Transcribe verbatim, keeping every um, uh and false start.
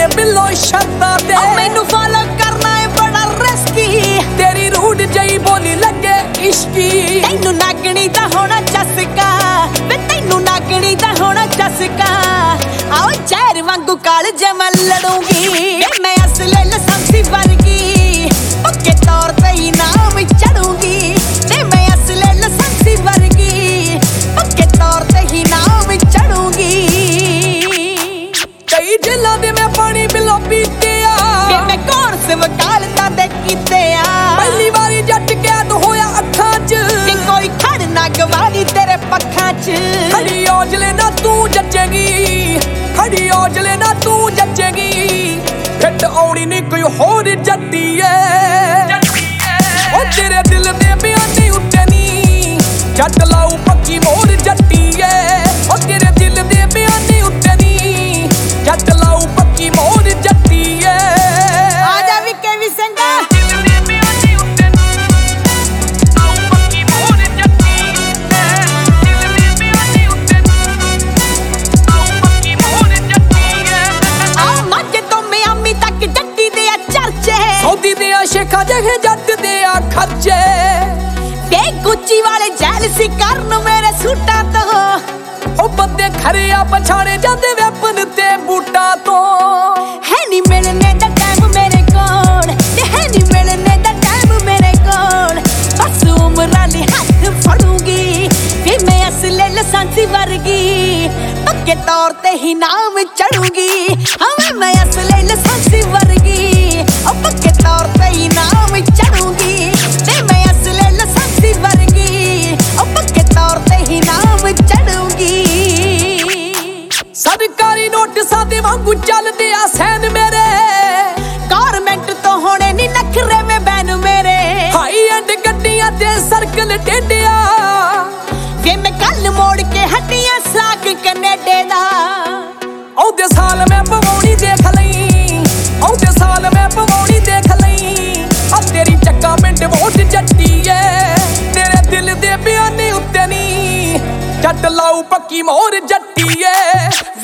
below शर्तां ते मैनू follow करना है बड़ा रिस्की तेरी रूड जई बोली लगे इश्की तैनू नागणी दा होना चस्का वे तैनू नागणी दा होना चस्का आओ जहर वांगू काल जे मैं लड़ूंगी मैं असले लसांसी वर्गी पक्के तौर ते ही नाम चढ़ूंगी ते मैं असले लसांसी वर्गी पक्के तौर ते ही नाम चढ़ूंगी कई जिला दे मैं पानी बिलो पीते आ मैं कौन से वकालता दे कीते आ पहली बारी जट कैद होया अखां च कि कोई खड़ ना गवानी तेरे पक्खां च खड़ी औजले ना तू जचेगी खड़ी औजले ना तू जचेगी फिट आउणी नहीं कोई होर जट्टी ऐ ओ तेरे दिल दे बयानी उत्ते नी जट लाऊ पक्की मोर जट्टी ऐ ओ तेरे दिल दे बयानी उत्ते नी जट लाऊ पक्की मोर जट्टी ऐ आजा विके भी संगा सऊदी दे शेखा जगह जट दे खर्चे ते गुच्ची वाले जेलसी करन मेरे सूटा तो ओ बंदे खरे आ पछाणे जांदे वेपन ते बूटा तो है नी मिलने दा टाइम मेरे कोल ते है नी मिलने दा टाइम मेरे कोल बस उमरां ली हाथ फड़ूंगी फिर मैं असले लसांसी वर्गी पक्के तौर ते ही नाम चढ़ूंगी हाँ मैं असले लसांसी वर्गी ओ पक्के तौर ते ही नाम चढ़ूंगी ते मैं असले लसांसी वर्गी ओ पक्के तौर ते ही नाम चढ़ूंगी सरकारी नोटिसां दे वांगू चलदे आ सैन मेरे गवर्नमेंट तो होने नी नखरे में बैन मेरे हाई एंड गड्डियां ते सर्कल टेढ़िया वे मैं कल मोड़ के हड्डियां साक कनेडे दा औदे साल मैं पवौनी देख लई औदे साल मैं पवौनी देख लई आ तेरी चक्का पिंड वोट जट्टी ऐ तेरे दिल दे बयानी उत्ते नी जट लाऊ पक्की मोर जट्टी ऐ